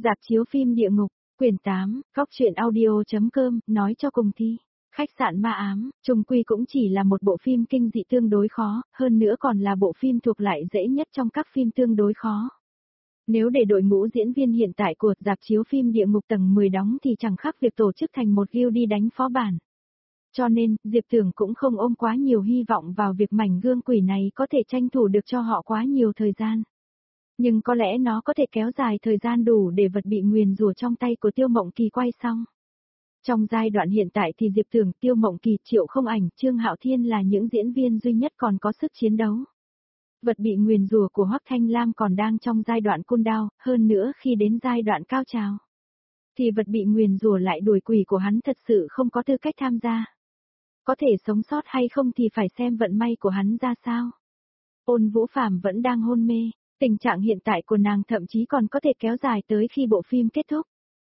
Rạp chiếu phim Địa Ngục, quyển 8, Góc truyện audio.com, nói cho cùng thì, Khách sạn ma ám, chung quy cũng chỉ là một bộ phim kinh dị tương đối khó, hơn nữa còn là bộ phim thuộc lại dễ nhất trong các phim tương đối khó. Nếu để đội ngũ diễn viên hiện tại của rạp chiếu phim Địa Ngục tầng 10 đóng thì chẳng khác việc tổ chức thành một guild đi đánh phó bản. Cho nên, Diệp Tưởng cũng không ôm quá nhiều hy vọng vào việc mảnh gương quỷ này có thể tranh thủ được cho họ quá nhiều thời gian. Nhưng có lẽ nó có thể kéo dài thời gian đủ để vật bị nguyền rủa trong tay của Tiêu Mộng Kỳ quay xong. Trong giai đoạn hiện tại thì Diệp Tưởng, Tiêu Mộng Kỳ, Triệu Không Ảnh, Trương Hạo Thiên là những diễn viên duy nhất còn có sức chiến đấu. Vật bị nguyền rủa của Hoắc Thanh Lam còn đang trong giai đoạn cool down, hơn nữa khi đến giai đoạn cao trào, thì vật bị nguyền rủa lại đuổi quỷ của hắn thật sự không có tư cách tham gia. Có thể sống sót hay không thì phải xem vận may của hắn ra sao. Ôn Vũ Phàm vẫn đang hôn mê, tình trạng hiện tại của nàng thậm chí còn có thể kéo dài tới khi bộ phim kết thúc.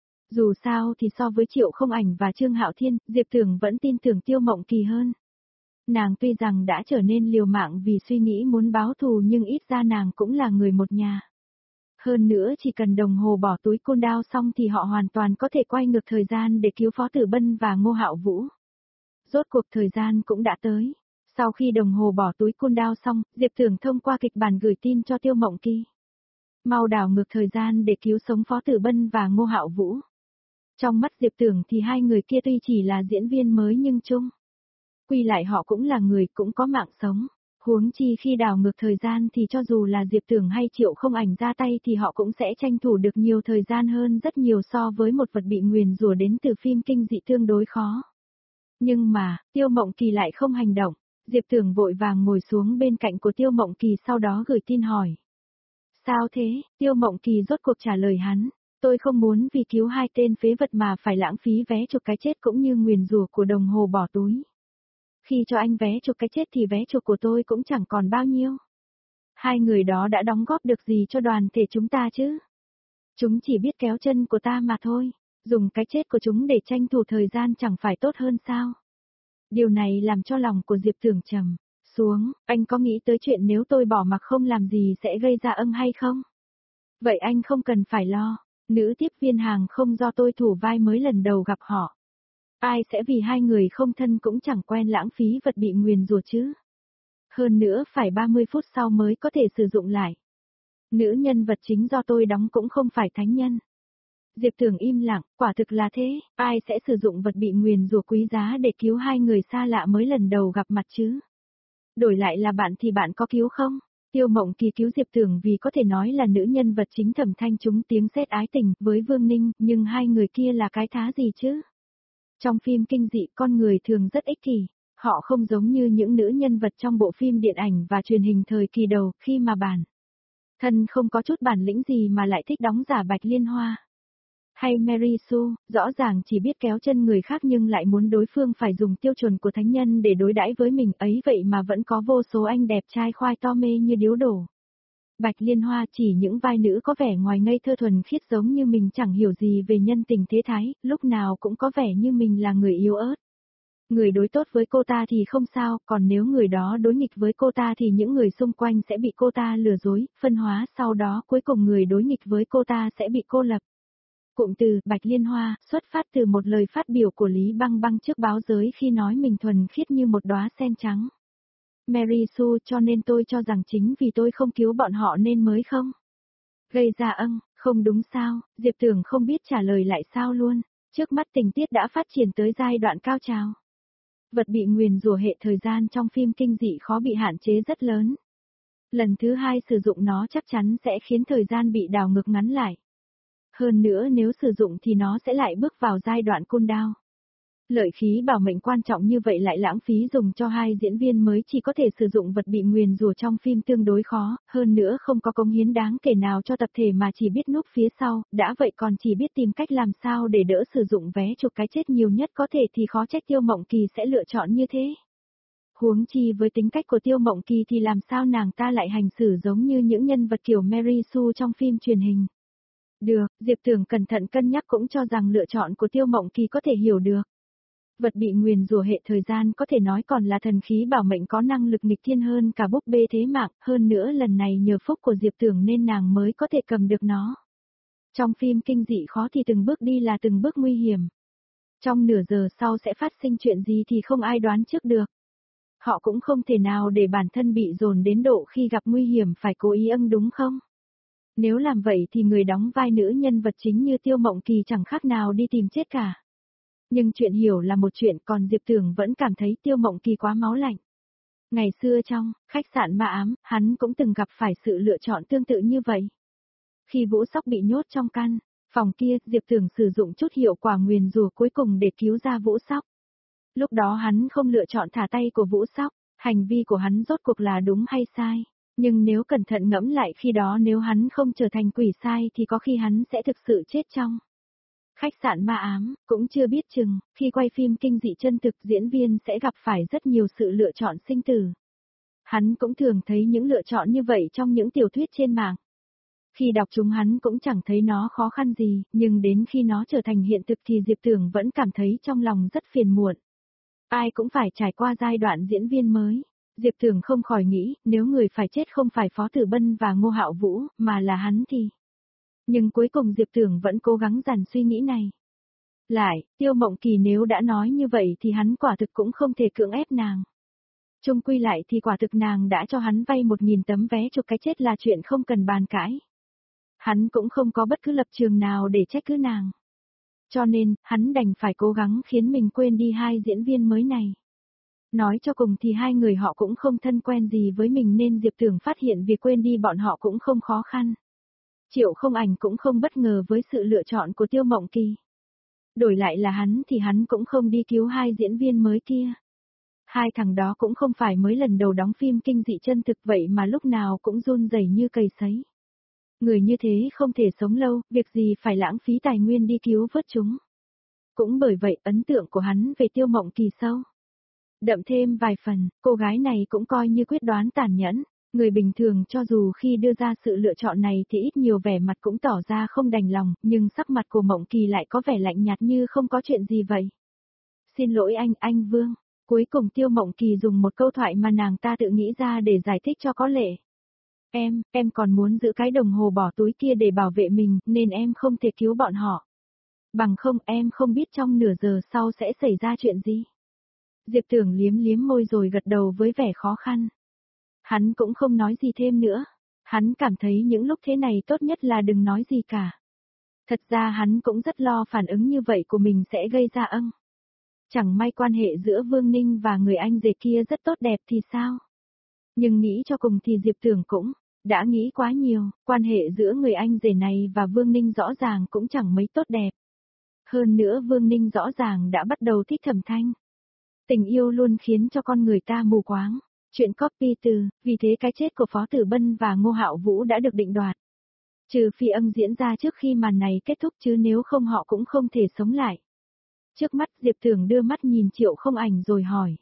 Dù sao thì so với Triệu Không Ảnh và Trương Hạo Thiên, Diệp Tưởng vẫn tin tưởng Tiêu Mộng Kỳ hơn. Nàng tuy rằng đã trở nên liều mạng vì suy nghĩ muốn báo thù nhưng ít ra nàng cũng là người một nhà. Hơn nữa chỉ cần đồng hồ bỏ túi côn đao xong thì họ hoàn toàn có thể quay ngược thời gian để cứu Phó Tử Bân và Ngô Hạo Vũ. Rốt cuộc thời gian cũng đã tới. Sau khi đồng hồ bỏ túi côn đao xong, Diệp Tưởng thông qua kịch bản gửi tin cho Tiêu Mộng Kỳ. Mau đảo ngược thời gian để cứu sống Phó Tử Bân và Ngô Hạo Vũ. Trong mắt Diệp Tưởng thì hai người kia tuy chỉ là diễn viên mới nhưng chung quy lại họ cũng là người cũng có mạng sống. Huống chi khi đảo ngược thời gian thì cho dù là Diệp Tưởng hay Triệu Không Ảnh ra tay thì họ cũng sẽ tranh thủ được nhiều thời gian hơn rất nhiều so với một vật bị nguyền rủa đến từ phim kinh dị tương đối khó. Nhưng mà, Tiêu Mộng Kỳ lại không hành động. Diệp Tưởng vội vàng ngồi xuống bên cạnh của Tiêu Mộng Kỳ sau đó gửi tin hỏi. Sao thế? Tiêu Mộng Kỳ rốt cuộc trả lời hắn. Tôi không muốn vì cứu hai tên phế vật mà phải lãng phí vé chuộc cái chết cũng như nguyền rủa của đồng hồ bỏ túi. Khi cho anh vé chuộc cái chết thì vé chuộc của tôi cũng chẳng còn bao nhiêu. Hai người đó đã đóng góp được gì cho đoàn thể chúng ta chứ? Chúng chỉ biết kéo chân của ta mà thôi. Dùng cái chết của chúng để tranh thủ thời gian chẳng phải tốt hơn sao? Điều này làm cho lòng của Diệp Tưởng trầm xuống. Anh có nghĩ tới chuyện nếu tôi bỏ mặc không làm gì sẽ gây ra ân hay không? Vậy anh không cần phải lo. Nữ tiếp viên hàng không do tôi thủ vai mới lần đầu gặp họ. Ai sẽ vì hai người không thân cũng chẳng quen lãng phí vật bị nguyền rủa chứ. Hơn nữa phải 30 phút sau mới có thể sử dụng lại. Nữ nhân vật chính do tôi đóng cũng không phải thánh nhân. Diệp Tưởng im lặng, quả thực là thế, ai sẽ sử dụng vật bị nguyền rủa quý giá để cứu hai người xa lạ mới lần đầu gặp mặt chứ? Đổi lại là bạn thì bạn có cứu không? Tiêu Mộng Kỳ cứu Diệp Tưởng vì có thể nói là nữ nhân vật chính Thẩm Thanh trúng tiếng sét ái tình với Vương Ninh, nhưng hai người kia là cái thá gì chứ? Trong phim kinh dị con người thường rất ích kỷ, họ không giống như những nữ nhân vật trong bộ phim điện ảnh và truyền hình thời kỳ đầu khi mà bản thân không có chút bản lĩnh gì mà lại thích đóng giả Bạch Liên Hoa. Hay Mary Sue, rõ ràng chỉ biết kéo chân người khác nhưng lại muốn đối phương phải dùng tiêu chuẩn của thánh nhân để đối đãi với mình ấy vậy mà vẫn có vô số anh đẹp trai khoai to mê như điếu đổ. Bạch Liên Hoa chỉ những vai nữ có vẻ ngoài ngây thơ thuần khiết giống như mình chẳng hiểu gì về nhân tình thế thái, lúc nào cũng có vẻ như mình là người yếu ớt. Người đối tốt với cô ta thì không sao, còn nếu người đó đối nghịch với cô ta thì những người xung quanh sẽ bị cô ta lừa dối, phân hóa sau đó cuối cùng người đối nghịch với cô ta sẽ bị cô lập. Cụm từ Bạch Liên Hoa xuất phát từ một lời phát biểu của Lý Băng Băng trước báo giới khi nói mình thuần khiết như một đóa sen trắng. Mary Sue cho nên tôi cho rằng chính vì tôi không cứu bọn họ nên mới không gây ra không đúng sao, Diệp Tưởng không biết trả lời lại sao luôn. Trước mắt tình tiết đã phát triển tới giai đoạn cao trào. Vật bị nguyền rủa hệ thời gian trong phim kinh dị khó bị hạn chế rất lớn. Lần thứ hai sử dụng nó chắc chắn sẽ khiến thời gian bị đảo ngược ngắn lại. Hơn nữa nếu sử dụng thì nó sẽ lại bước vào giai đoạn cool down. Lợi khí bảo mệnh quan trọng như vậy lại lãng phí dùng cho hai diễn viên mới chỉ có thể sử dụng vật bị nguyền rủa trong phim tương đối khó, hơn nữa không có cống hiến đáng kể nào cho tập thể mà chỉ biết núp phía sau, đã vậy còn chỉ biết tìm cách làm sao để đỡ sử dụng vé chuộc cái chết nhiều nhất có thể thì khó trách Tiêu Mộng Kỳ sẽ lựa chọn như thế. Huống chi với tính cách của Tiêu Mộng Kỳ thì làm sao nàng ta lại hành xử giống như những nhân vật kiểu Mary Sue trong phim truyền hình. Được, Diệp Tưởng cẩn thận cân nhắc cũng cho rằng lựa chọn của Tiêu Mộng Kỳ có thể hiểu được. Vật bị nguyền rủa hệ thời gian có thể nói còn là thần khí bảo mệnh có năng lực nghịch thiên hơn cả búp bê thế mạng, hơn nữa lần này nhờ phúc của Diệp Tưởng nên nàng mới có thể cầm được nó. Trong phim kinh dị khó thì từng bước đi là từng bước nguy hiểm. Trong nửa giờ sau sẽ phát sinh chuyện gì thì không ai đoán trước được. Họ cũng không thể nào để bản thân bị dồn đến độ khi gặp nguy hiểm phải cố ý đúng không? Nếu làm vậy thì người đóng vai nữ nhân vật chính như Tiêu Mộng Kỳ chẳng khác nào đi tìm chết cả. Nhưng chuyện hiểu là một chuyện, còn Diệp Tưởng vẫn cảm thấy Tiêu Mộng Kỳ quá máu lạnh. Ngày xưa trong khách sạn ma ám, hắn cũng từng gặp phải sự lựa chọn tương tự như vậy. Khi Vũ Sóc bị nhốt trong căn phòng kia, Diệp Tưởng sử dụng chút hiệu quả nguyền rủa cuối cùng để cứu ra Vũ Sóc. Lúc đó hắn không lựa chọn thả tay của Vũ Sóc, hành vi của hắn rốt cuộc là đúng hay sai. Nhưng nếu cẩn thận ngẫm lại, khi đó nếu hắn không trở thành quỷ sai thì có khi hắn sẽ thực sự chết trong khách sạn ma ám. Cũng chưa biết chừng, khi quay phim kinh dị chân thực, diễn viên sẽ gặp phải rất nhiều sự lựa chọn sinh tử. Hắn cũng thường thấy những lựa chọn như vậy trong những tiểu thuyết trên mạng. Khi đọc chúng hắn cũng chẳng thấy nó khó khăn gì, nhưng đến khi nó trở thành hiện thực thì Diệp Tưởng vẫn cảm thấy trong lòng rất phiền muộn. Ai cũng phải trải qua giai đoạn diễn viên mới. Diệp Tưởng không khỏi nghĩ, nếu người phải chết không phải Phó Tử Bân và Ngô Hạo Vũ, mà là hắn thì... Nhưng cuối cùng Diệp Tưởng vẫn cố gắng dằn suy nghĩ này. Lại, Tiêu Mộng Kỳ nếu đã nói như vậy thì hắn quả thực cũng không thể cưỡng ép nàng. Chung quy lại thì quả thực nàng đã cho hắn vay 1.000 tấm vé chụp cái chết là chuyện không cần bàn cãi. Hắn cũng không có bất cứ lập trường nào để trách cứ nàng. Cho nên, hắn đành phải cố gắng khiến mình quên đi hai diễn viên mới này. Nói cho cùng thì hai người họ cũng không thân quen gì với mình nên Diệp Tưởng phát hiện việc quên đi bọn họ cũng không khó khăn. Triệu Không Ảnh cũng không bất ngờ với sự lựa chọn của Tiêu Mộng Kỳ. Đổi lại là hắn thì hắn cũng không đi cứu hai diễn viên mới kia. Hai thằng đó cũng không phải mới lần đầu đóng phim kinh dị chân thực vậy mà lúc nào cũng run rẩy như cầy sấy. Người như thế không thể sống lâu, việc gì phải lãng phí tài nguyên đi cứu vớt chúng. Cũng bởi vậy ấn tượng của hắn về Tiêu Mộng Kỳ sâu đậm thêm vài phần, cô gái này cũng coi như quyết đoán tàn nhẫn. Người bình thường cho dù khi đưa ra sự lựa chọn này thì ít nhiều vẻ mặt cũng tỏ ra không đành lòng, nhưng sắc mặt của Mộng Kỳ lại có vẻ lạnh nhạt như không có chuyện gì vậy. Xin lỗi anh Vương. Cuối cùng Tiêu Mộng Kỳ dùng một câu thoại mà nàng ta tự nghĩ ra để giải thích cho có lệ. Em còn muốn giữ cái đồng hồ bỏ túi kia để bảo vệ mình, nên em không thể cứu bọn họ. Bằng không em không biết trong nửa giờ sau sẽ xảy ra chuyện gì. Diệp Tưởng liếm liếm môi rồi gật đầu với vẻ khó khăn. Hắn cũng không nói gì thêm nữa. Hắn cảm thấy những lúc thế này tốt nhất là đừng nói gì cả. Thật ra hắn cũng rất lo phản ứng như vậy của mình sẽ gây ra Chẳng may quan hệ giữa Vương Ninh và người anh rể kia rất tốt đẹp thì sao? Nhưng nghĩ cho cùng thì Diệp Tưởng cũng đã nghĩ quá nhiều, quan hệ giữa người anh rể này và Vương Ninh rõ ràng cũng chẳng mấy tốt đẹp. Hơn nữa Vương Ninh rõ ràng đã bắt đầu thích Thẩm Thanh. Tình yêu luôn khiến cho con người ta mù quáng. Chuyện copy từ, vì thế cái chết của Phó Tử Bân và Ngô Hạo Vũ đã được định đoạt. Trừ phi diễn ra trước khi màn này kết thúc chứ nếu không họ cũng không thể sống lại. Trước mắt Diệp Tưởng đưa mắt nhìn Triệu Không Ảnh rồi hỏi.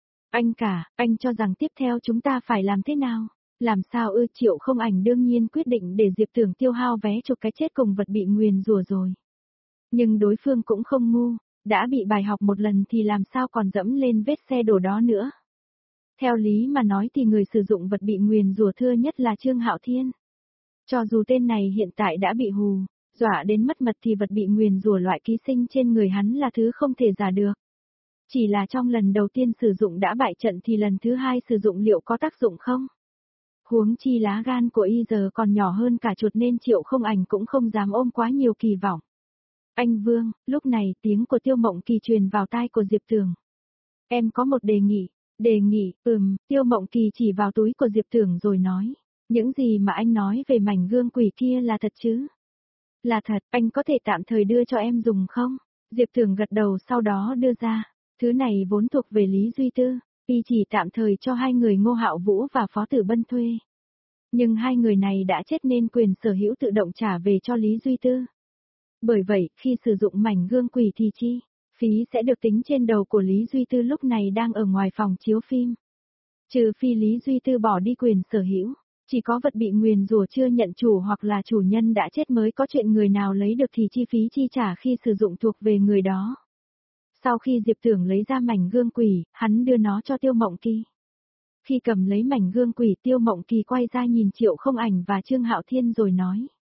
Anh cho rằng tiếp theo chúng ta phải làm thế nào? Làm sao Triệu Không Ảnh đương nhiên quyết định để Diệp Tưởng tiêu hao vé chụp cái chết cùng vật bị nguyền rủa rồi. Nhưng đối phương cũng không ngu, đã bị bài học một lần thì làm sao còn dẫm lên vết xe đổ đó nữa. Theo lý mà nói thì người sử dụng vật bị nguyền rủa thưa nhất là Trương Hạo Thiên. Cho dù tên này hiện tại đã bị hù, dọa đến mất mật thì vật bị nguyền rủa loại ký sinh trên người hắn là thứ không thể giả được. Chỉ là trong lần đầu tiên sử dụng đã bại trận thì lần thứ hai sử dụng liệu có tác dụng không? Huống chi lá gan của y giờ còn nhỏ hơn cả chuột nên Triệu Không Ảnh cũng không dám ôm quá nhiều kỳ vọng. Anh Vương, lúc này tiếng của Tiêu Mộng Kỳ truyền vào tai của Diệp Tưởng. Em có một đề nghị. Đề nghị, Tiêu Mộng Kỳ chỉ vào túi của Diệp Tưởng rồi nói. Những gì mà anh nói về mảnh gương quỷ kia là thật chứ? Là thật, anh có thể tạm thời đưa cho em dùng không? Diệp Tưởng gật đầu sau đó đưa ra. Thứ này vốn thuộc về Lý Duy Tư, y chỉ tạm thời cho hai người Ngô Hạo Vũ và Phó Tử Bân thuê. Nhưng hai người này đã chết nên quyền sở hữu tự động trả về cho Lý Duy Tư. Bởi vậy, khi sử dụng mảnh gương quỷ thì chi phí sẽ được tính trên đầu của Lý Duy Tư lúc này đang ở ngoài phòng chiếu phim. Trừ phi Lý Duy Tư bỏ đi quyền sở hữu, chỉ có vật bị nguyền rủa chưa nhận chủ hoặc là chủ nhân đã chết mới có chuyện người nào lấy được thì chi phí chi trả khi sử dụng thuộc về người đó. Sau khi Diệp Tưởng lấy ra mảnh gương quỷ, hắn đưa nó cho Tiêu Mộng Kỳ. Khi cầm lấy mảnh gương quỷ, Tiêu Mộng Kỳ quay ra nhìn Triệu Không Ảnh và Trương Hạo Thiên rồi nói.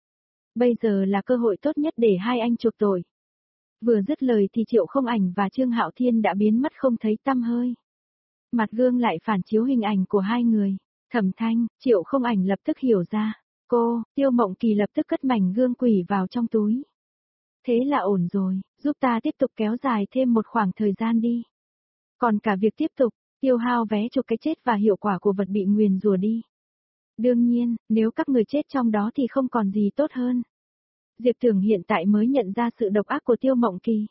Bây giờ là cơ hội tốt nhất để hai anh chuộc tội. Vừa dứt lời thì Triệu Không Ảnh và Trương Hạo Thiên đã biến mất không thấy tăm hơi. Mặt gương lại phản chiếu hình ảnh của hai người. Thẩm Thanh, Triệu Không Ảnh lập tức hiểu ra. Cô, Tiêu Mộng Kỳ lập tức cất mảnh gương quỷ vào trong túi. Thế là ổn rồi, giúp ta tiếp tục kéo dài thêm một khoảng thời gian đi. Còn cả việc tiếp tục, tiêu hao vé chụp cái chết và hiệu quả của vật bị nguyền rủa đi. Đương nhiên, nếu các người chết trong đó thì không còn gì tốt hơn. Diệp Tưởng hiện tại mới nhận ra sự độc ác của Tiêu Mộng Kỳ.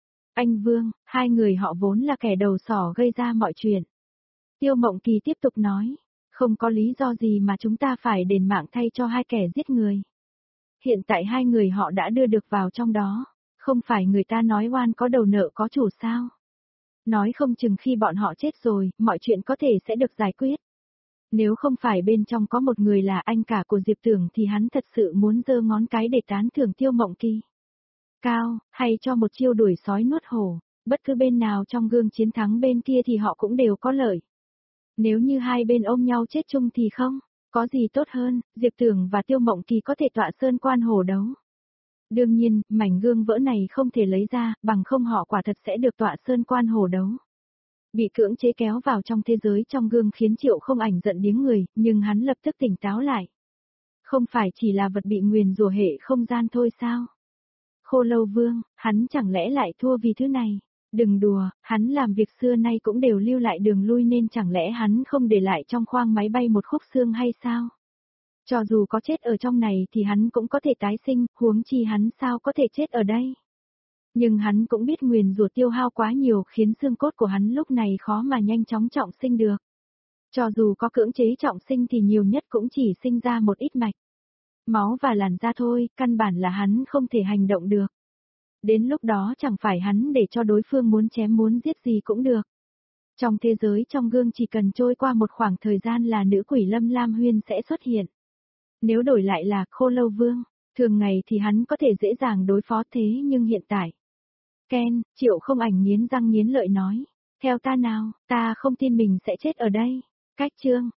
Anh Vương, hai người họ vốn là kẻ đầu sỏ gây ra mọi chuyện. Tiêu Mộng Kỳ tiếp tục nói, không có lý do gì mà chúng ta phải đền mạng thay cho hai kẻ giết người. Hiện tại hai người họ đã đưa được vào trong đó, không phải người ta nói oan có đầu nợ có chủ sao. Nói không chừng khi bọn họ chết rồi, mọi chuyện có thể sẽ được giải quyết. Nếu không phải bên trong có một người là anh cả của Diệp Tưởng thì hắn thật sự muốn giơ ngón cái để tán thưởng Tiêu Mộng Kỳ. Cao, hay cho một chiêu đuổi sói nuốt hổ, bất cứ bên nào trong gương chiến thắng bên kia thì họ cũng đều có lợi. Nếu như hai bên ôm nhau chết chung thì không, có gì tốt hơn, Diệp Tưởng và Tiêu Mộng Kỳ có thể tọa sơn quan hổ đấu. Đương nhiên, mảnh gương vỡ này không thể lấy ra, bằng không họ quả thật sẽ được tọa sơn quan hổ đấu. Bị cưỡng chế kéo vào trong thế giới trong gương khiến Triệu Không Ảnh giận điếng người, nhưng hắn lập tức tỉnh táo lại. Không phải chỉ là vật bị nguyền rủa hệ không gian thôi sao? Khô Lâu Vương, hắn chẳng lẽ lại thua vì thứ này? Đừng đùa, hắn làm việc xưa nay cũng đều lưu lại đường lui nên chẳng lẽ hắn không để lại trong khoang máy bay một khúc xương hay sao? Cho dù có chết ở trong này thì hắn cũng có thể tái sinh, huống chi hắn sao có thể chết ở đây? Nhưng hắn cũng biết nguyền rủa tiêu hao quá nhiều khiến xương cốt của hắn lúc này khó mà nhanh chóng trọng sinh được. Cho dù có cưỡng chế trọng sinh thì nhiều nhất cũng chỉ sinh ra một ít mạch máu và làn da thôi, căn bản là hắn không thể hành động được. Đến lúc đó chẳng phải hắn để cho đối phương muốn chém muốn giết gì cũng được. Trong thế giới trong gương chỉ cần trôi qua một khoảng thời gian là nữ quỷ Lâm Lam Huyên sẽ xuất hiện. Nếu đổi lại là Khô Lâu Vương, thường ngày thì hắn có thể dễ dàng đối phó thế nhưng hiện tại. Ken, Triệu Không Ảnh nghiến răng nghiến lợi nói. Theo ta nào, ta không tin mình sẽ chết ở đây. Cách chương.